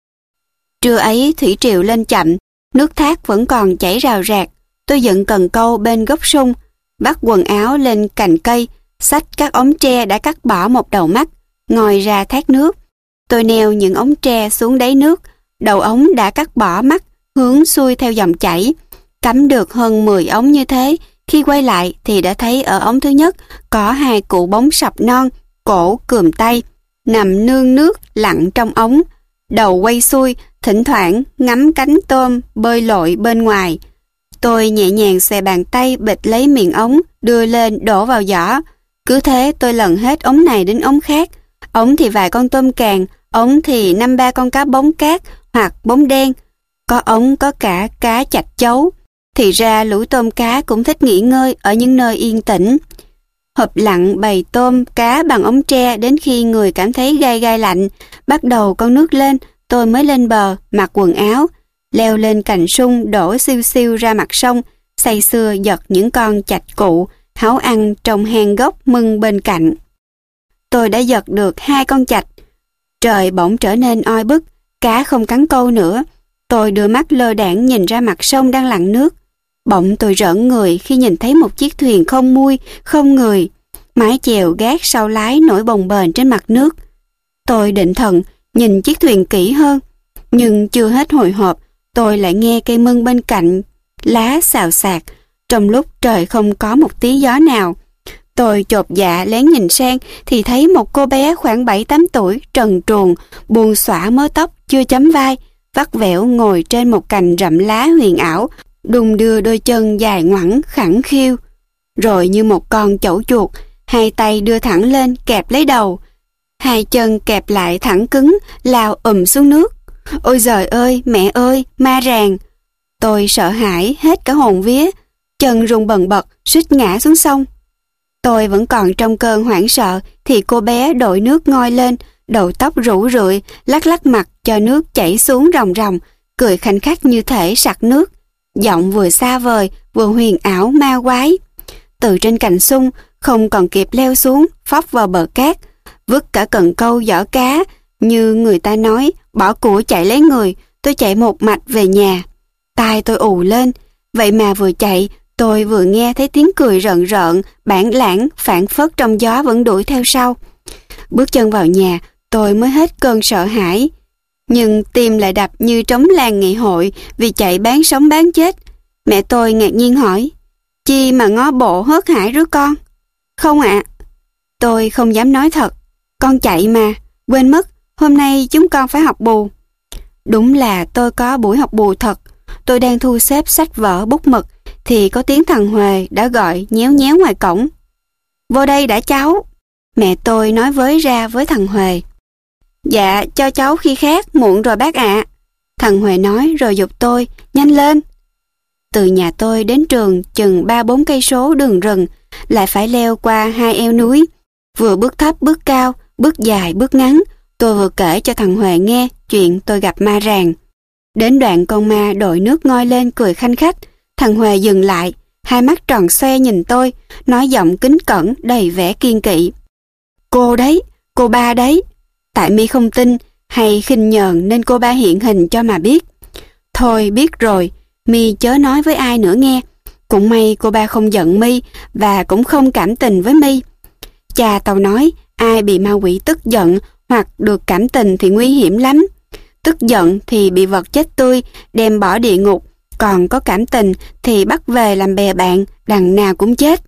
Trưa ấy thủy triều lên chậm, nước thác vẫn còn chảy rào rạc. Tôi dựng cần câu bên gốc sung, vắt quần áo lên cành cây, xách các ống tre đã cắt bỏ một đầu mắt, ngồi ra thác nước. Tôi neo những ống tre xuống đáy nước, đầu ống đã cắt bỏ mắt, hướng xuôi theo dòng chảy. Cắm được hơn mười ống như thế, khi quay lại thì đã thấy ở ống thứ nhất có hai cụ bống sọc non, cổ cườm tay, nằm nương nước lặn trong ống. Đầu quay xuôi, thỉnh thoảng ngắm cánh tôm bơi lội bên ngoài. Tôi nhẹ nhàng xòe bàn tay bịt lấy miệng ống, đưa lên đổ vào giỏ. Cứ thế tôi lần hết ống này đến ống khác. Ống thì vài con tôm càng, ống thì năm ba con cá bống cát hoặc bống đen. Có ống có cả cá chạch chấu. Thì ra lũ tôm cá cũng thích nghỉ ngơi ở những nơi yên tĩnh. Họp lặn bầy tôm cá bằng ống tre đến khi người cảm thấy gai gai lạnh. Bắt đầu con nước lên, tôi mới lên bờ, mặc quần áo, leo lên cành sung đổ siêu siêu ra mặt sông, say sưa giật những con chạch cụ, háo ăn trong hang gốc mưng bên cạnh. Tôi đã giật được hai con chạch. Trời bỗng trở nên oi bức, cá không cắn câu nữa. Tôi đưa mắt lơ đãng nhìn ra mặt sông đang lặn nước. Bỗng tôi rợn người khi nhìn thấy một chiếc thuyền không mui, không người. Mái chèo gác sau lái nổi bồng bềnh trên mặt nước. Tôi định thần, nhìn chiếc thuyền kỹ hơn. Nhưng chưa hết hồi hộp, tôi lại nghe cây mưng bên cạnh, lá xào xạc, trong lúc trời không có một tí gió nào. Tôi chột dạ lén nhìn sang thì thấy một cô bé khoảng bảy tám tuổi, trần truồng, buông xõa mớ tóc chưa chấm vai, vắt vẻo ngồi trên một cành rậm lá huyền ảo, đung đưa đôi chân dài ngoẵng khẳng khiu. Rồi như một con chẩu chuột, hai tay đưa thẳng lên kẹp lấy đầu, hai chân kẹp lại thẳng cứng, lao ùm xuống nước. Ôi giời ơi, mẹ ơi, ma ràng! Tôi sợ hãi hết cả hồn vía, chân rung bần bật, suýt ngã xuống sông. Tôi vẫn còn trong cơn hoảng sợ thì cô bé đội nước ngoi lên, đầu tóc rủ rượi, lắc lắc mặt cho nước chảy xuống ròng ròng, cười khanh khách như thể sặc nước. Giọng vừa xa vời, vừa huyền ảo ma quái. Từ trên cành sung, không còn kịp leo xuống, phóc vào bờ cát, vứt cả cần câu giỏ cá, như người ta nói, bỏ của chạy lấy người. Tôi chạy một mạch về nhà. Tai tôi ù lên, vậy mà vừa chạy, tôi vừa nghe thấy tiếng cười rợn rợn, bản lãng, phảng phất trong gió vẫn đuổi theo sau. Bước chân vào nhà, tôi mới hết cơn sợ hãi. Nhưng tim lại đập như trống làng ngày hội vì chạy bán sống bán chết. Mẹ tôi ngạc nhiên hỏi, chi mà ngó bộ hớt hải rứa con? Không ạ. Tôi không dám nói thật. Con chạy mà, quên mất, hôm nay chúng con phải học bù. Đúng là tôi có buổi học bù thật. Tôi đang thu xếp sách vở bút mực thì có tiếng thằng Huệ đã gọi nhéo nhéo ngoài cổng. Vô đây đã cháu. Mẹ tôi nói với ra với thằng Huệ. Dạ, cho cháu khi khác, muộn rồi bác ạ. Thằng Huệ nói rồi giục tôi, nhanh lên. Từ nhà tôi đến trường chừng ba bốn cây số đường rừng, lại phải leo qua hai eo núi, vừa bước thấp bước cao, bước dài bước ngắn. Tôi vừa kể cho thằng Huệ nghe chuyện tôi gặp ma ràng. Đến đoạn con ma đội nước ngoi lên cười khanh khách, thằng Huệ dừng lại, hai mắt tròn xoe nhìn tôi, nói giọng kính cẩn đầy vẻ kiên kỵ. Cô đấy, cô ba đấy. Tại mi không tin hay khinh nhờn nên cô ba hiện hình cho mà biết. Thôi biết rồi, mi chớ nói với ai nữa nghe. Cũng may cô ba không giận mi và cũng không cảm tình với mi. Cha tao nói ai bị ma quỷ tức giận hoặc được cảm tình thì nguy hiểm lắm. Tức giận thì bị vật chết tươi đem bỏ địa ngục, còn có cảm tình thì bắt về làm bè bạn, đằng nào cũng chết.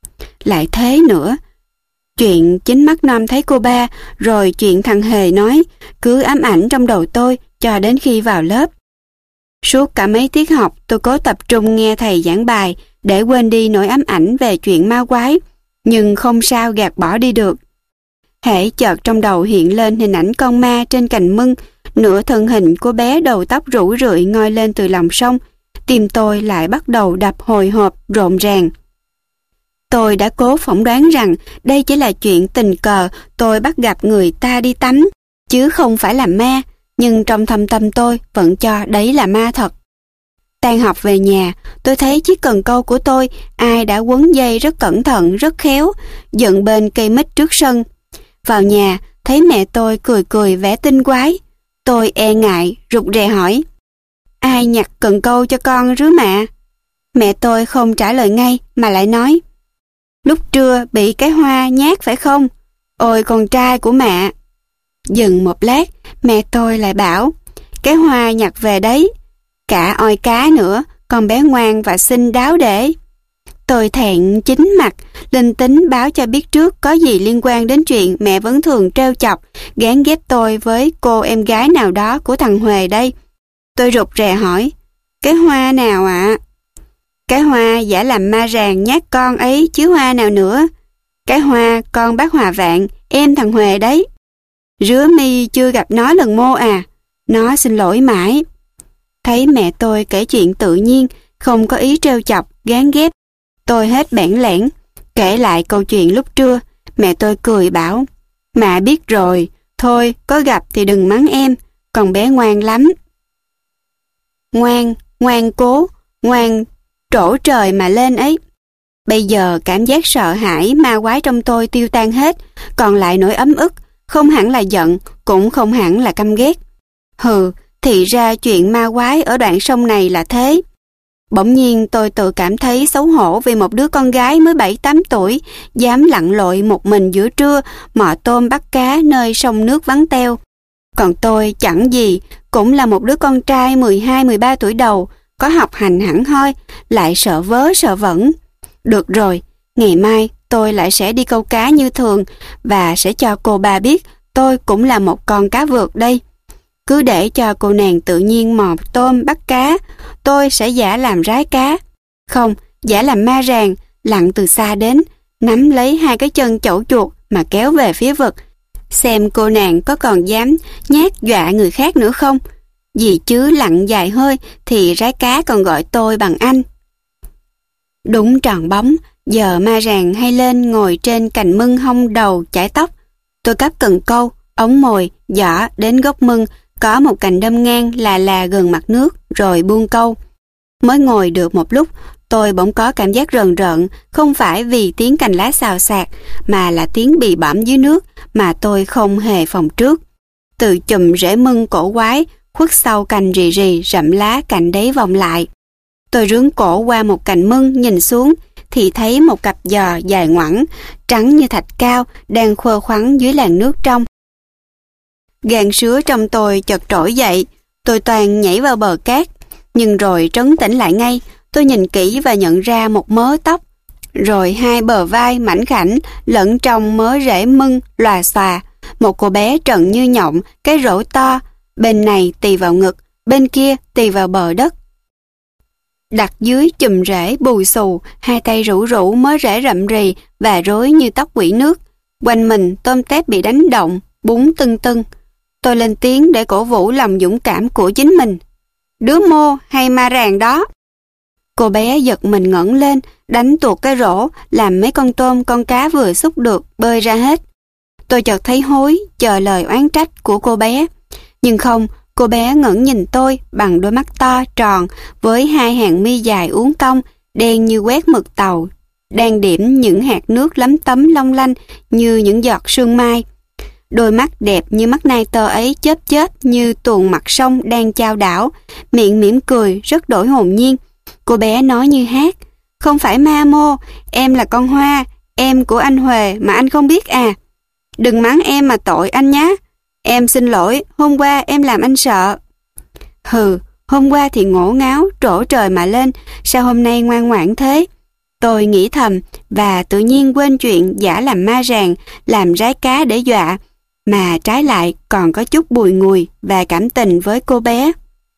Lại thế nữa, chuyện chính mắt Nom thấy cô ba, rồi chuyện thằng Hề nói, cứ ám ảnh trong đầu tôi cho đến khi vào lớp. Suốt cả mấy tiết học, tôi cố tập trung nghe thầy giảng bài để quên đi nỗi ám ảnh về chuyện ma quái, nhưng không sao gạt bỏ đi được. Hễ chợt trong đầu hiện lên hình ảnh con ma trên cành mưng, nửa thân hình cô bé đầu tóc rủ rượi ngoi lên từ lòng sông, tim tôi lại bắt đầu đập hồi hộp rộn ràng. Tôi đã cố phỏng đoán rằng đây chỉ là chuyện tình cờ tôi bắt gặp người ta đi tắm, chứ không phải là ma, nhưng trong thâm tâm tôi vẫn cho đấy là ma thật. Tan học về nhà, tôi thấy chiếc cần câu của tôi ai đã quấn dây rất cẩn thận, rất khéo, dựng bên cây mít trước sân. Vào nhà, thấy mẹ tôi cười cười vẻ tinh quái. Tôi e ngại, rụt rè hỏi: ai nhặt cần câu cho con rứa mạ? Mẹ tôi không trả lời ngay mà lại nói: lúc trưa bị cái hoa nhát phải không? Ôi con trai của mẹ. Dừng một lát, mẹ tôi lại bảo: cái hoa nhặt về đấy. Cả oi cá nữa, con bé ngoan và xinh đáo để. Tôi thẹn chín mặt, linh tính báo cho biết trước có gì liên quan đến chuyện mẹ vẫn thường trêu chọc, gán ghép tôi với cô em gái nào đó của thằng Huề đây. Tôi rụt rè hỏi: cái hoa nào ạ? À? Cái hoa giả làm ma ràng nhát con ấy chứ hoa nào nữa. Cái hoa con bác Hòa Vạn, em thằng Huề đấy. Rứa mi chưa gặp nó lần mô à? Nó xin lỗi mãi. Thấy mẹ tôi kể chuyện tự nhiên, không có ý trêu chọc, gán ghép, tôi hết bẽn lẽn, kể lại câu chuyện lúc trưa. Mẹ tôi cười bảo: mẹ biết rồi, thôi có gặp thì đừng mắng em, con bé ngoan lắm. Ngoan, ngoan cố, ngoan trổ trời mà lên ấy. Bây giờ cảm giác sợ hãi ma quái trong tôi tiêu tan hết, còn lại nỗi ấm ức, không hẳn là giận, cũng không hẳn là căm ghét. Hừ, thì ra chuyện ma quái ở đoạn sông này là thế. Bỗng nhiên tôi tự cảm thấy xấu hổ vì một đứa con gái mới bảy tám tuổi dám lặn lội một mình giữa trưa mò tôm bắt cá nơi sông nước vắng teo. Còn tôi chẳng gì, cũng là một đứa con trai mười hai mười ba tuổi đầu, có học hành hẳn hoi, lại sợ vớ sợ vẩn. Được rồi, ngày mai tôi lại sẽ đi câu cá như thường và sẽ cho cô ba biết tôi cũng là một con cá vượt đây. Cứ để cho cô nàng tự nhiên mò tôm bắt cá, tôi sẽ giả làm rái cá. Không, giả làm ma ràng, lặn từ xa đến, nắm lấy hai cái chân chẩu chuột mà kéo về phía vực, xem cô nàng có còn dám nhát dọa người khác nữa không. Vì chứ lặn dài hơi thì rái cá còn gọi tôi bằng anh. Đúng tròn bóng, giờ ma ràng hay lên ngồi trên cành mưng hông đầu chải tóc. Tôi cắp cần câu, ống mồi, giỏ đến gốc mưng, có một cành đâm ngang là là gần mặt nước, rồi buông câu. Mới ngồi được một lúc, tôi bỗng có cảm giác rờn rợn, không phải vì tiếng cành lá xào xạc, mà là tiếng bị bõm dưới nước mà tôi không hề phòng trước. Từ chùm rễ mưng cổ quái, khuất sau cành rì rì rậm lá cạnh đấy vòng lại. Tôi rướn cổ qua một cành mưng nhìn xuống, thì thấy một cặp giò dài ngoẵng, trắng như thạch cao, đang khô khoắn dưới làn nước trong. Gan sứa trong tôi chợt trỗi dậy, tôi toàn nhảy vào bờ cát, nhưng rồi trấn tĩnh lại ngay. Tôi nhìn kỹ và nhận ra một mớ tóc, rồi hai bờ vai mảnh khảnh lẫn trong mớ rễ mưng lòa xòa. Một cô bé trần như nhộng, cái rổ to, bên này tì vào ngực, bên kia tì vào bờ đất. Đặt dưới chùm rễ bù xù, hai tay rũ rũ mớ rễ rậm rì và rối như tóc quỷ nước. Quanh mình tôm tép bị đánh động, búng tưng tưng. Tôi lên tiếng để cổ vũ lòng dũng cảm của chính mình. Đứa mô hay ma ràng đó? Cô bé giật mình ngẩng lên, đánh tuột cái rổ, làm mấy con tôm con cá vừa xúc được bơi ra hết. Tôi chợt thấy hối, chờ lời oán trách của cô bé. Nhưng không, cô bé ngẩng nhìn tôi bằng đôi mắt to, tròn, với hai hàng mi dài uốn cong, đen như quét mực tàu, đang điểm những hạt nước lấm tấm long lanh như những giọt sương mai. Đôi mắt đẹp như mắt nai tơ ấy chớp chớp như tuồng mặt sông đang chao đảo, miệng mỉm cười rất đổi hồn nhiên. Cô bé nói như hát: không phải ma mô, em là con Hoa, em của anh Huề mà anh không biết à. Đừng mắng em mà tội anh nhá. Em xin lỗi, hôm qua em làm anh sợ. Hừ, hôm qua thì ngổ ngáo, trổ trời mà lên, sao hôm nay ngoan ngoãn thế? Tôi nghĩ thầm và tự nhiên quên chuyện giả làm ma ràng, làm rái cá để dọa, mà trái lại còn có chút bùi ngùi và cảm tình với cô bé.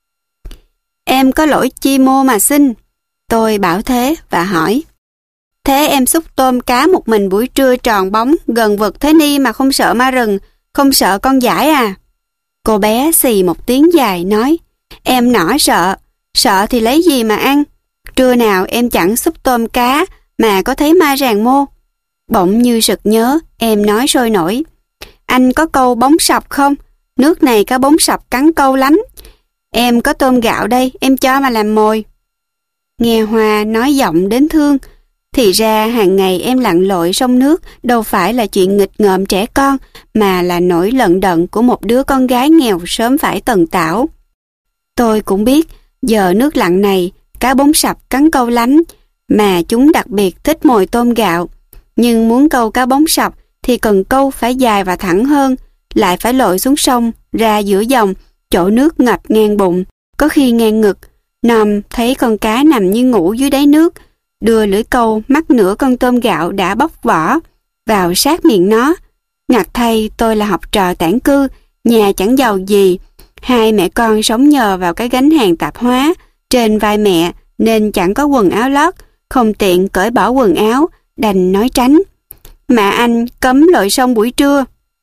Em có lỗi chi mô mà xin? Tôi bảo thế và hỏi. Thế em xúc tôm cá một mình buổi trưa tròn bóng gần vực thế ni mà không sợ ma rừng, không sợ con dải à? Cô bé xì một tiếng dài nói. Em nỏ sợ, Sợ thì lấy gì mà ăn? Trưa nào em chẳng súp tôm cá mà có thấy ma ràng mô. Bỗng như sực nhớ, em nói sôi nổi. Anh có câu bóng sập không? Nước này cá bóng sập cắn câu lắm. Em có tôm gạo đây, em cho mà làm mồi. Nghe Hoa nói giọng đến thương. Thì ra hàng ngày em lặn lội sông nước đâu phải là chuyện nghịch ngợm trẻ con, mà là nỗi lận đận của một đứa con gái nghèo sớm phải tần tảo. Tôi cũng biết, giờ nước lặn này, cá bóng sập cắn câu lắm, mà chúng đặc biệt thích mồi tôm gạo. Nhưng muốn câu cá bóng sập thì cần câu phải dài và thẳng hơn, lại phải lội xuống sông, ra giữa dòng, chỗ nước ngập ngang bụng, có khi ngang ngực. Nòm thấy con cá nằm như ngủ dưới đáy nước, đưa lưỡi câu mắc nửa con tôm gạo đã bóc vỏ vào sát miệng nó. Ngặt thay tôi là học trò tản cư, nhà chẳng giàu gì. Hai mẹ con sống nhờ vào cái gánh hàng tạp hóa trên vai mẹ nên chẳng có quần áo lót, không tiện cởi bỏ quần áo, đành nói tránh. Mà anh cấm lội sông buổi trưa.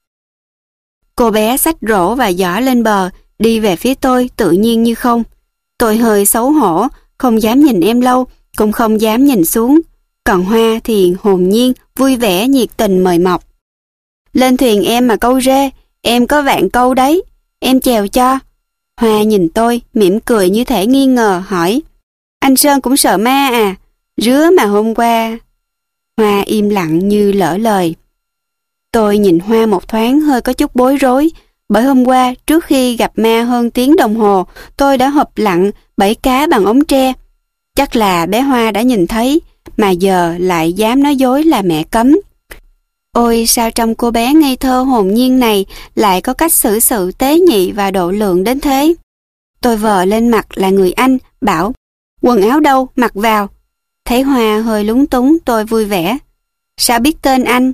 Cô bé xách rổ và giỏ lên bờ, đi về phía tôi tự nhiên như không. Tôi hơi xấu hổ, không dám nhìn em lâu, cũng không dám nhìn xuống. Còn Hoa thì hồn nhiên, vui vẻ, nhiệt tình mời mọc. Lên thuyền em mà câu rê, em có vạn câu đấy, em chèo cho. Hoa nhìn tôi, mỉm cười như thể nghi ngờ, hỏi. Anh Sơn cũng sợ ma à? Rứa mà hôm qua... Hoa im lặng như lỡ lời. Tôi nhìn Hoa một thoáng hơi có chút bối rối, bởi hôm qua trước khi gặp ma hơn tiếng đồng hồ, tôi đã họp lặn bẫy cá bằng ống tre. Chắc là bé Hoa đã nhìn thấy, mà giờ lại dám nói dối là mẹ cấm. Ôi sao trong cô bé ngây thơ hồn nhiên này lại có cách xử sự tế nhị và độ lượng đến thế. Tôi vờ lên mặt là người Anh, bảo, quần áo đâu, mặc vào. Thấy Hoa hơi lúng túng, tôi vui vẻ. Sao biết tên anh?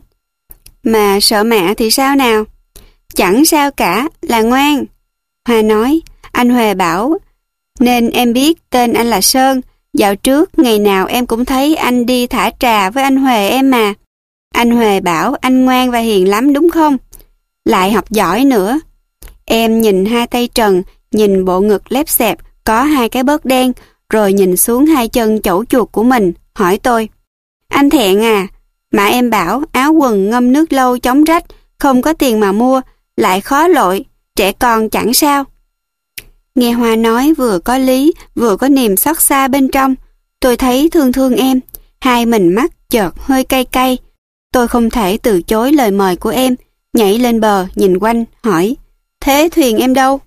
Mà sợ mẹ thì sao nào? Chẳng sao cả, là ngoan. Hoa nói, anh Huệ bảo, nên em biết tên anh là Sơn. Dạo trước, ngày nào em cũng thấy anh đi thả trà với anh Huệ em mà. Anh Huệ bảo anh ngoan và hiền lắm đúng không? Lại học giỏi nữa. Em nhìn hai tay trần, nhìn bộ ngực lép xẹp, có hai cái bớt đen, rồi nhìn xuống hai chân chẩu chuột của mình, hỏi tôi. Anh thẹn à? Mà em bảo áo quần ngâm nước lâu chống rách, không có tiền mà mua, lại khó lội, trẻ con chẳng sao. Nghe Hoa nói vừa có lý, vừa có niềm xót xa bên trong. Tôi thấy thương thương em, hai mình mắt chợt hơi cay cay. Tôi không thể từ chối lời mời của em, nhảy lên bờ nhìn quanh, hỏi, thế thuyền em đâu?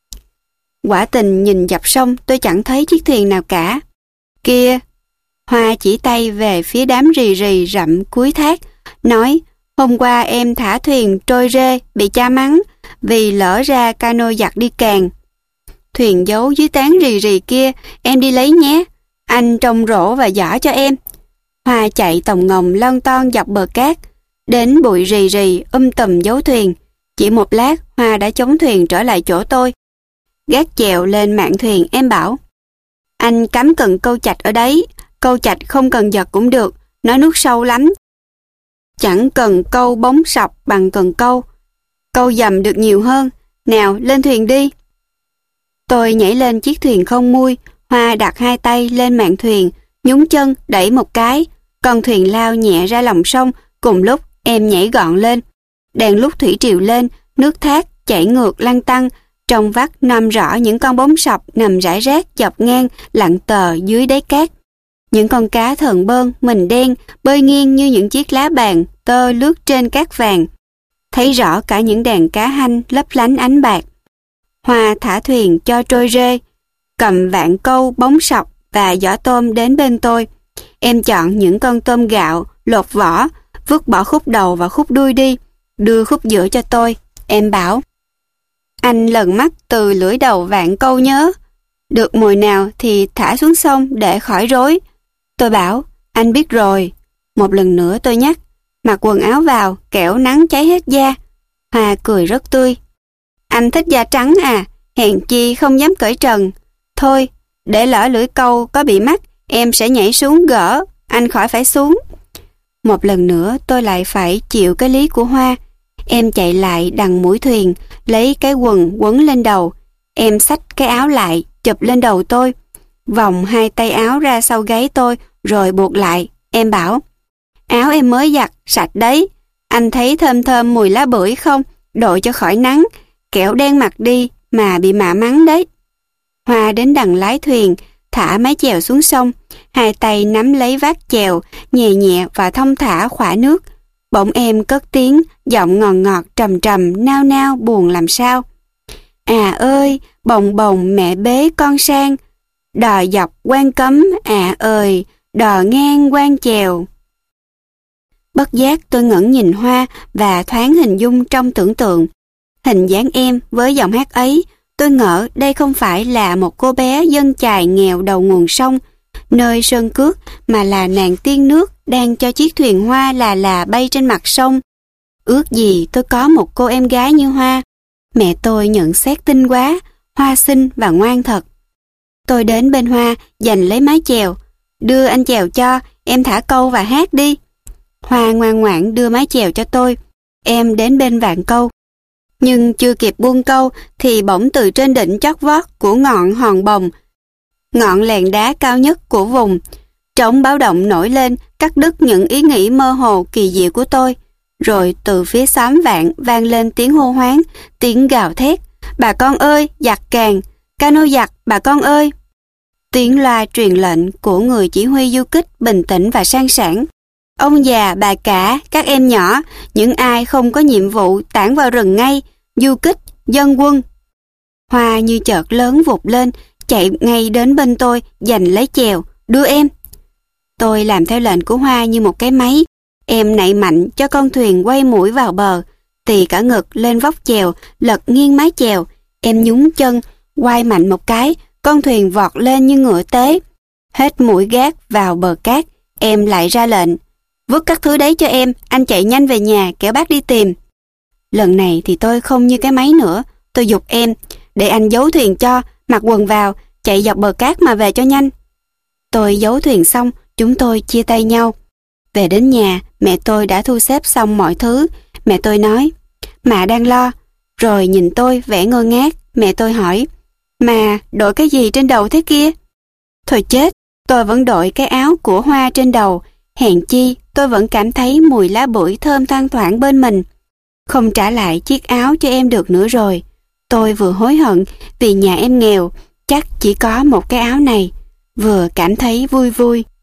Quả tình nhìn dọc sông tôi chẳng thấy chiếc thuyền nào cả. Kia! Hoa chỉ tay về phía đám rì rì rậm cuối thác, nói, hôm qua em thả thuyền trôi rê, bị cha mắng, vì lỡ ra cano giặc đi càng. Thuyền giấu dưới tán rì rì kia, em đi lấy nhé, anh trông rổ và giỏ cho em. Hoa chạy tòng ngồng lon ton dọc bờ cát, đến bụi rì rì um tùm giấu thuyền. Chỉ một lát, Hoa đã chống thuyền trở lại chỗ tôi. Gác chèo lên mạn thuyền, em bảo, anh cắm cần câu chạch ở đấy, câu chạch không cần giật cũng được, nó nước sâu lắm. Chẳng cần câu bóng sọc bằng cần câu, câu dầm được nhiều hơn, nào lên thuyền đi. Tôi nhảy lên chiếc thuyền không mui, Hoa đặt hai tay lên mạn thuyền, nhún chân đẩy một cái, con thuyền lao nhẹ ra lòng sông, cùng lúc em nhảy gọn lên. Đèn lúc thủy triều lên, nước thác chảy ngược lăn tăn, trong vắt nằm rõ những con bóng sọc nằm rải rác dọc ngang lặng tờ dưới đáy cát. Những con cá thờn bơn, mình đen, bơi nghiêng như những chiếc lá bàn, tơ lướt trên cát vàng. Thấy rõ cả những đàn cá hanh lấp lánh ánh bạc. Hoa thả thuyền cho trôi rê, cầm vạn câu bóng sọc và giỏ tôm đến bên tôi. Em chọn những con tôm gạo, lột vỏ, vứt bỏ khúc đầu và khúc đuôi đi, đưa khúc giữa cho tôi. Em bảo, anh lần mắt từ lưỡi đầu vạn câu nhớ, được mồi nào thì thả xuống sông để khỏi rối. Tôi bảo, anh biết rồi. Một lần nữa tôi nhắc, mặc quần áo vào, kẻo nắng cháy hết da. Hoa cười rất tươi. Anh thích da trắng à, hèn chi không dám cởi trần. Thôi, để lỡ lưỡi câu có bị mắc, em sẽ nhảy xuống gỡ, anh khỏi phải xuống. Một lần nữa tôi lại phải chịu cái lý của Hoa. Em chạy lại đằng mũi thuyền, lấy cái quần quấn lên đầu. Em xách cái áo lại, chụp lên đầu tôi. vòng hai tay áo ra sau gáy tôi rồi buộc lại. Em bảo, áo em mới giặt, sạch đấy. Anh thấy thơm thơm mùi lá bưởi không? Đội cho khỏi nắng, kẻo đen mặt đi mà bị mạ mắng đấy. Hoa đến đằng lái thuyền, thả mái chèo xuống sông, hai tay nắm lấy vác chèo, nhẹ nhẹ và thong thả khỏa nước. Bỗng em cất tiếng, giọng ngọt ngọt trầm trầm, nao nao buồn làm sao. À ơi, bồng bồng mẹ bế con sang, đò dọc quan cấm, à ơi, đò ngang quan chèo. Bất giác tôi ngẩng nhìn Hoa và thoáng hình dung trong tưởng tượng. Hình dáng em với giọng hát ấy, tôi ngỡ đây không phải là một cô bé dân chài nghèo đầu nguồn sông, nơi sơn cước, mà là nàng tiên nước đang cho chiếc thuyền hoa là là bay trên mặt sông. Ước gì tôi có một cô em gái như Hoa. Mẹ tôi nhận xét tinh quá, Hoa xinh và ngoan thật. Tôi đến bên Hoa, giành lấy mái chèo. Đưa anh chèo cho, em thả câu và hát đi. Hoa ngoan ngoãn đưa mái chèo cho tôi. Em đến bên vạn câu. Nhưng chưa kịp buông câu thì bỗng từ trên đỉnh chót vót của ngọn hòn bồng, ngọn lèn đá cao nhất của vùng, trống báo động nổi lên, cắt đứt những ý nghĩ mơ hồ kỳ diệu của tôi. Rồi từ phía xóm vạn vang lên tiếng hô hoáng, tiếng gào thét. Bà con ơi, giặc càng, cano giặc, bà con ơi. Tiếng loa truyền lệnh của người chỉ huy du kích bình tĩnh và sang sảng. Ông già, bà cả, các em nhỏ, những ai không có nhiệm vụ tản vào rừng ngay, du kích, dân quân. Hoa như chợt lớn vụt lên, chạy ngay đến bên tôi, giành lấy chèo, đưa em. Tôi làm theo lệnh của Hoa như một cái máy. Em nạy mạnh cho con thuyền quay mũi vào bờ, tì cả ngực lên vóc chèo, lật nghiêng mái chèo. Em nhúng chân, quay mạnh một cái, con thuyền vọt lên như ngựa tế. Hết mũi gác vào bờ cát, em lại ra lệnh. Vứt các thứ đấy cho em, anh chạy nhanh về nhà, kẻo bác đi tìm. Lần này thì tôi không như cái máy nữa, tôi giục em, để anh giấu thuyền cho, mặc quần vào, chạy dọc bờ cát mà về cho nhanh. Tôi giấu thuyền xong, chúng tôi chia tay nhau. Về đến nhà, mẹ tôi đã thu xếp xong mọi thứ. Mẹ tôi nói, mẹ đang lo. Rồi nhìn tôi vẻ ngơ ngác, mẹ tôi hỏi, mà đội cái gì trên đầu thế kia? Thôi chết, tôi vẫn đội cái áo của Hoa trên đầu. Hèn chi, tôi vẫn cảm thấy mùi lá bưởi thơm thoang thoảng bên mình. Không trả lại chiếc áo cho em được nữa rồi. Tôi vừa hối hận vì nhà em nghèo, chắc chỉ có một cái áo này. Vừa cảm thấy vui vui.